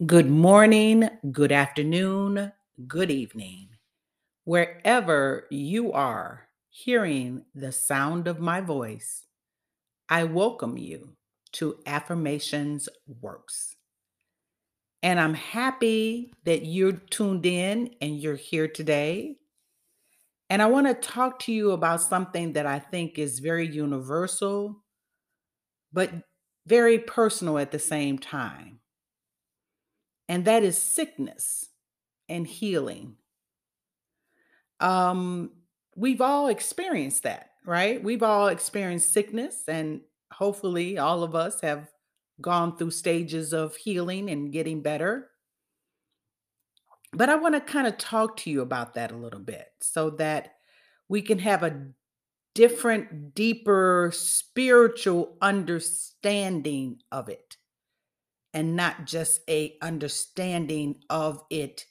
Good morning, good afternoon, good evening. Wherever you are hearing the sound of my voice, I welcome you to Affirmations Works. And I'm happy that you're tuned in and you're here today. And I want to talk to you about something that I think is very universal, but very personal at the same time. And that is sickness and healing. Um, we've all experienced that, right? We've all experienced sickness, and hopefully, all of us have gone through stages of healing and getting better. But I want to kind of talk to you about that a little bit so that we can have a different, deeper spiritual understanding of it and not just a understanding of it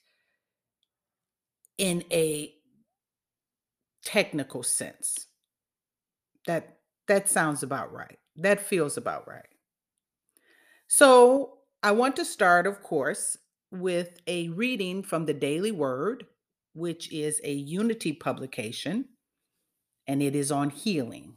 in a technical sense. That sounds about right. That feels about right. So, I want to start, of course, with a reading from the Daily Word, which is a Unity publication, and it is on healing.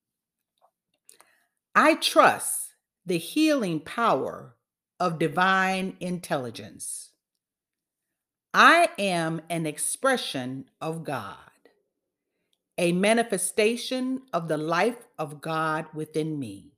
I trust the healing power of divine intelligence. I am an expression of God, a manifestation of the life of God within me.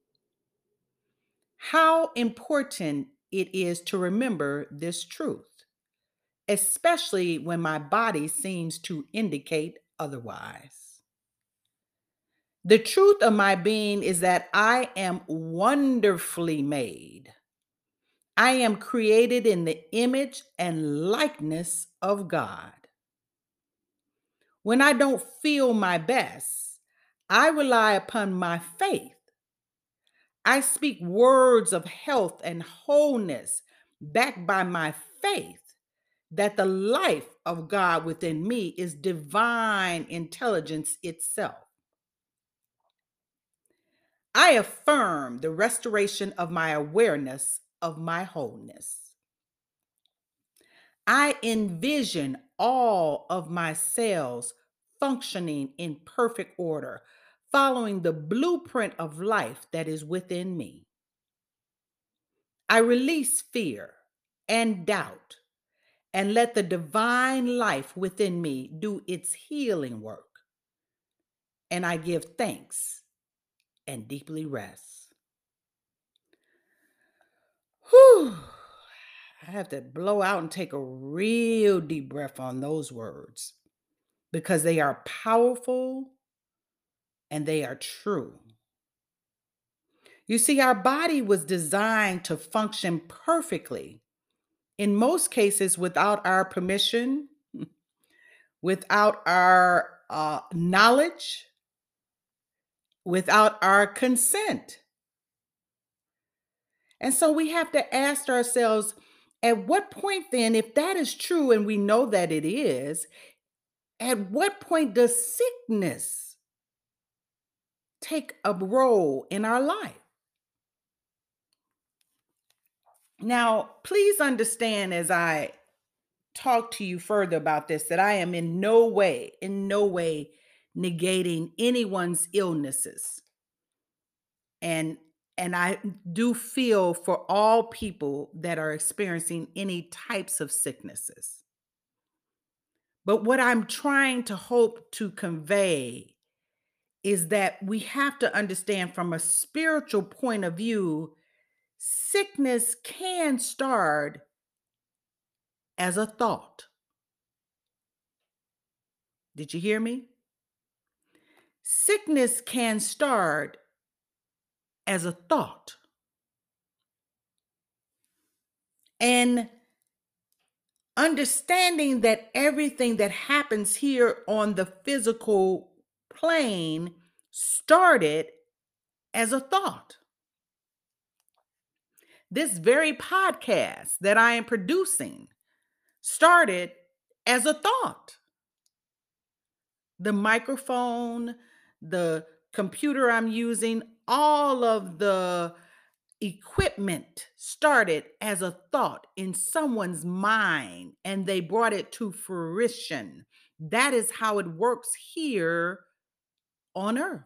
How important it is to remember this truth, especially when my body seems to indicate otherwise. The truth of my being is that I am wonderfully made. I am created in the image and likeness of God. When I don't feel my best, I rely upon my faith. I speak words of health and wholeness backed by my faith that the life of God within me is divine intelligence itself. I affirm the restoration of my awareness of my wholeness. I envision all of my cells functioning in perfect order, following the blueprint of life that is within me. I release fear and doubt and let the divine life within me do its healing work. And I give thanks and deeply rest. Whew. I have to blow out and take a real deep breath on those words because they are powerful and they are true. You see, our body was designed to function perfectly, in most cases without our permission, without our knowledge, without our consent. And so we have to ask ourselves, at what point then, if that is true and we know that it is, at what point does sickness take a role in our life? Now, please understand as I talk to you further about this that I am in no way negating anyone's illnesses. And and I do feel for all people that are experiencing any types of sicknesses. But what I'm trying to hope to convey is that we have to understand from a spiritual point of view, sickness can start as a thought. Did you hear me? Sickness can start as a thought. And understanding that everything that happens here on the physical plane started as a thought. This very podcast that I am producing started as a thought. The microphone, the computer I'm using, all of the equipment started as a thought in someone's mind and they brought it to fruition. That is how it works here on earth.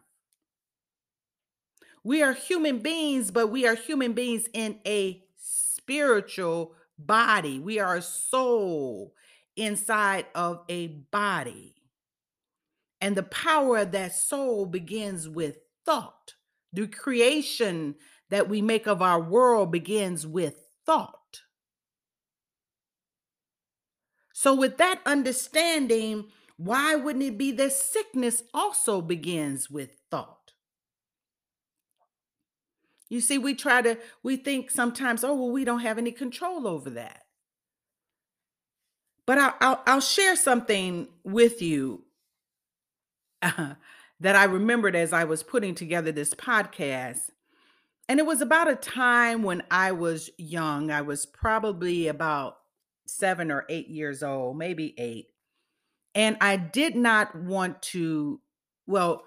We are human beings, but we are human beings in a spiritual body. We are a soul inside of a body. And the power of that soul begins with thought. The creation that we make of our world begins with thought. So, with that understanding, why wouldn't it be that sickness also begins with thought? You see, we think sometimes, oh, well, we don't have any control over that. But I'll share something with you that I remembered as I was putting together this podcast. And it was about a time when I was young. I was probably about 7 or 8 years old, maybe 8. And I did not want to, well,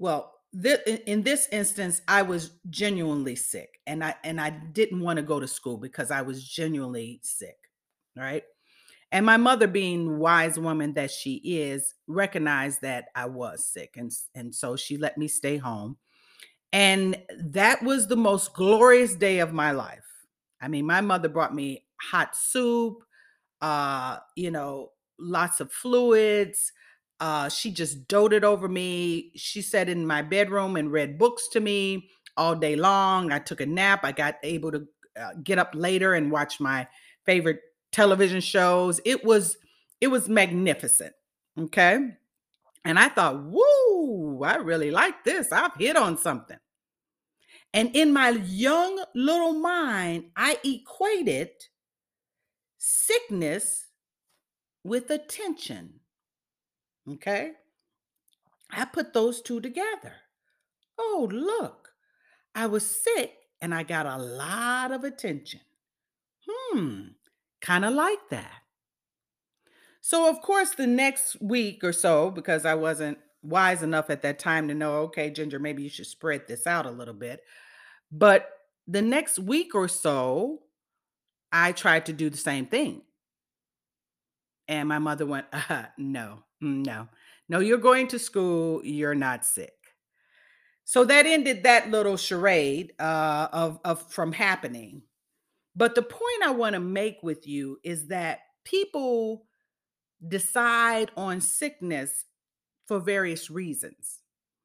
in this instance, I was genuinely sick, and I didn't want to go to school because I was genuinely sick, right? And my mother, being wise woman that she is, recognized that I was sick, and so she let me stay home. And that was the most glorious day of my life. I mean, my mother brought me hot soup, you know, lots of fluids. She just doted over me. She sat in my bedroom and read books to me all day long. I took a nap. I got able to get up later and watch my favorite television shows. It was magnificent. Okay. And I thought, woo, I really like this. I've hit on something. And in my young little mind, I equated sickness with attention. Okay. I put those two together. Oh, look, I was sick and I got a lot of attention. Hmm, kind of like that. So, of course, the next week or so, because I wasn't wise enough at that time to know, okay, Ginger, maybe you should spread this out a little bit. But the next week or so, I tried to do the same thing. And my mother went, no, no, no, you're going to school. You're not sick. So that ended that little charade of from happening. But the point I want to make with you is that people decide on sickness for various reasons.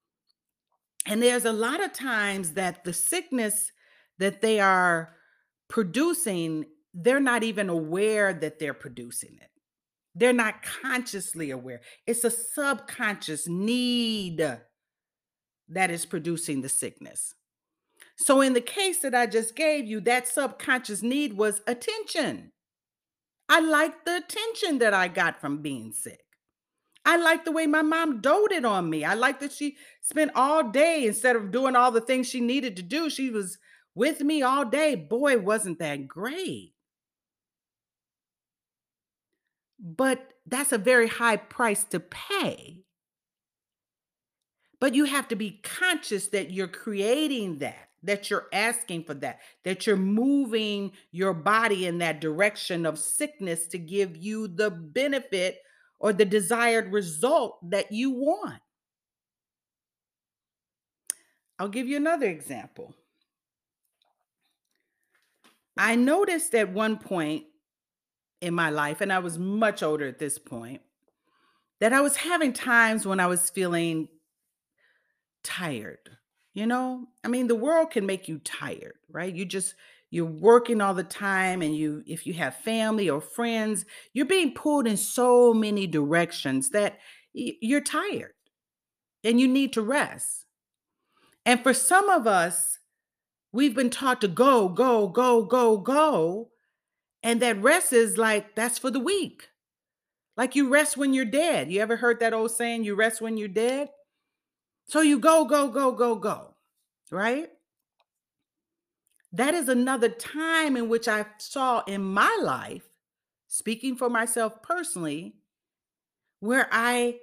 And there's a lot of times that the sickness that they are producing, they're not even aware that they're producing it. They're not consciously aware. It's a subconscious need that is producing the sickness. So, in the case that I just gave you, that subconscious need was attention. I liked the attention that I got from being sick. I liked the way my mom doted on me. I liked that she spent all day, instead of doing all the things she needed to do, she was with me all day. Boy, wasn't that great. But that's a very high price to pay. But you have to be conscious that you're creating that you're asking for that you're moving your body in that direction of sickness to give you the benefit or the desired result that you want. I'll give you another example. I noticed at one point in my life, and I was much older at this point, that I was having times when I was feeling tired. I mean, the world can make you tired, right? You're working all the time, and if you have family or friends, you're being pulled in so many directions that you're tired and you need to rest. And for some of us, we've been taught to go, go, go, go, go, and that rest is like that's for the weak. Like you rest when you're dead. You ever heard that old saying, you rest when you're dead? So you go, go, go, go, go, right? That is another time in which I saw in my life, speaking for myself personally, where I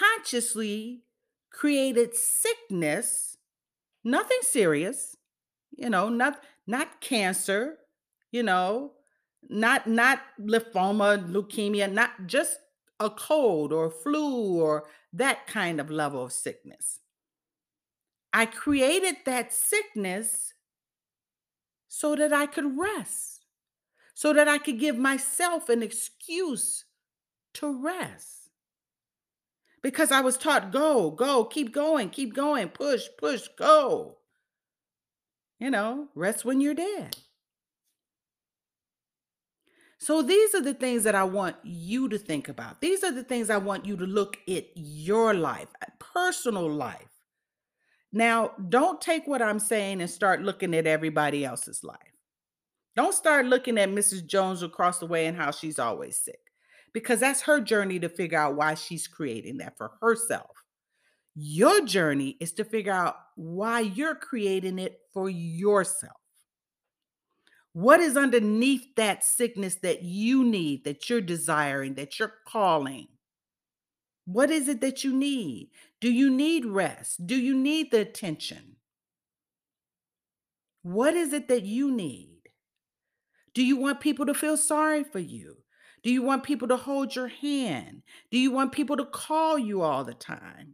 unconsciously created sickness, nothing serious, not cancer, you know, not lymphoma, leukemia, not just a cold or flu or that kind of level of sickness. I created that sickness so that I could rest, so that I could give myself an excuse to rest. Because I was taught, go, go, keep going, push, push, go. Rest when you're dead. So these are the things that I want you to think about. These are the things I want you to look at your life, personal life. Now, don't take what I'm saying and start looking at everybody else's life. Don't start looking at Mrs. Jones across the way and how she's always sick, because that's her journey to figure out why she's creating that for herself. Your journey is to figure out why you're creating it for yourself. What is underneath that sickness that you need, that you're desiring, that you're calling? What is it that you need? Do you need rest? Do you need the attention? What is it that you need? Do you want people to feel sorry for you? Do you want people to hold your hand? Do you want people to call you all the time?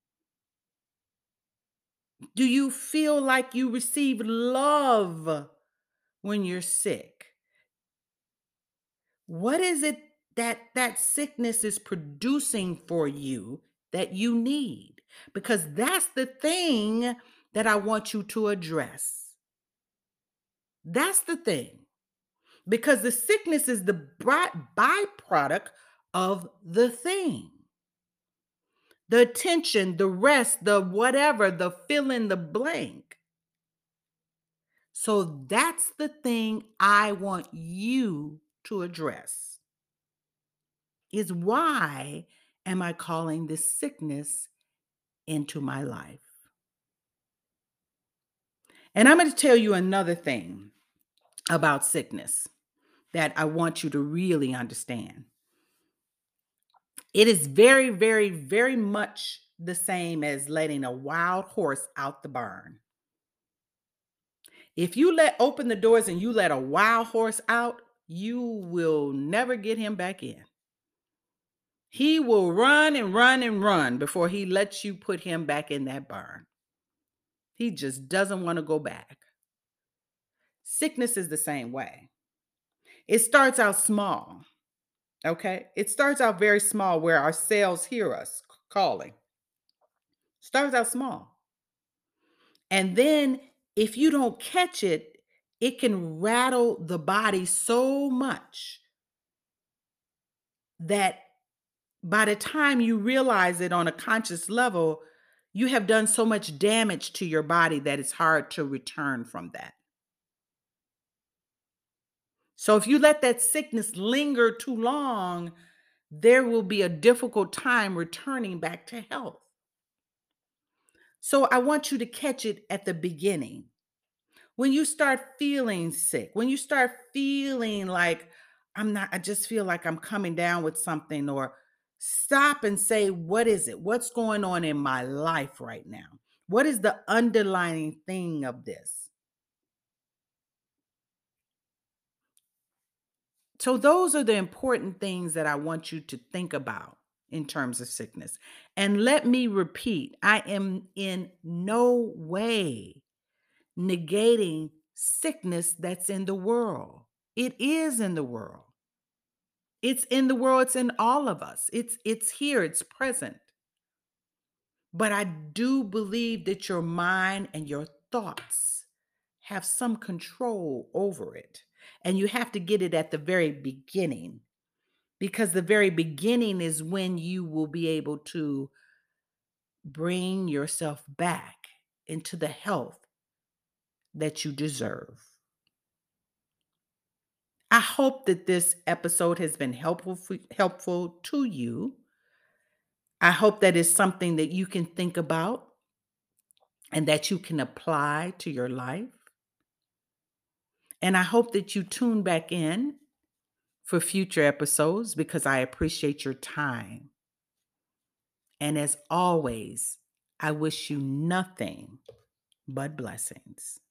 Do you feel like you receive love when you're sick? What is it that that sickness is producing for you that you need? Because that's the thing that I want you to address. That's the thing. Because the sickness is the byproduct of the thing. The attention, the rest, the whatever, the fill in the blank. So that's the thing I want you to address. Is why am I calling this sickness into my life? And I'm going to tell you another thing about sickness that I want you to really understand. It is very, very, very much the same as letting a wild horse out the barn. If you open the doors and you let a wild horse out, you will never get him back in. He will run and run and run before he lets you put him back in that barn. He just doesn't want to go back. Sickness is the same way. It starts out small, okay? It starts out very small where our cells hear us calling. Starts out small. And then if you don't catch it, it can rattle the body so much that by the time you realize it on a conscious level, you have done so much damage to your body that it's hard to return from that. So if you let that sickness linger too long, there will be a difficult time returning back to health. So I want you to catch it at the beginning. When you start feeling sick, when you start feeling like I just feel like I'm coming down with something, or stop and say, what is it? What's going on in my life right now? What is the underlying thing of this? So, those are the important things that I want you to think about in terms of sickness. And let me repeat, I am in no way negating sickness that's in the world. It is in the world. It's in the world, it's in all of us. It's here, it's present. But I do believe that your mind and your thoughts have some control over it. And you have to get it at the very beginning, because the very beginning is when you will be able to bring yourself back into the health that you deserve. I hope that this episode has been helpful to you. I hope that is something that you can think about and that you can apply to your life. And I hope that you tune back in for future episodes, because I appreciate your time. And as always, I wish you nothing but blessings.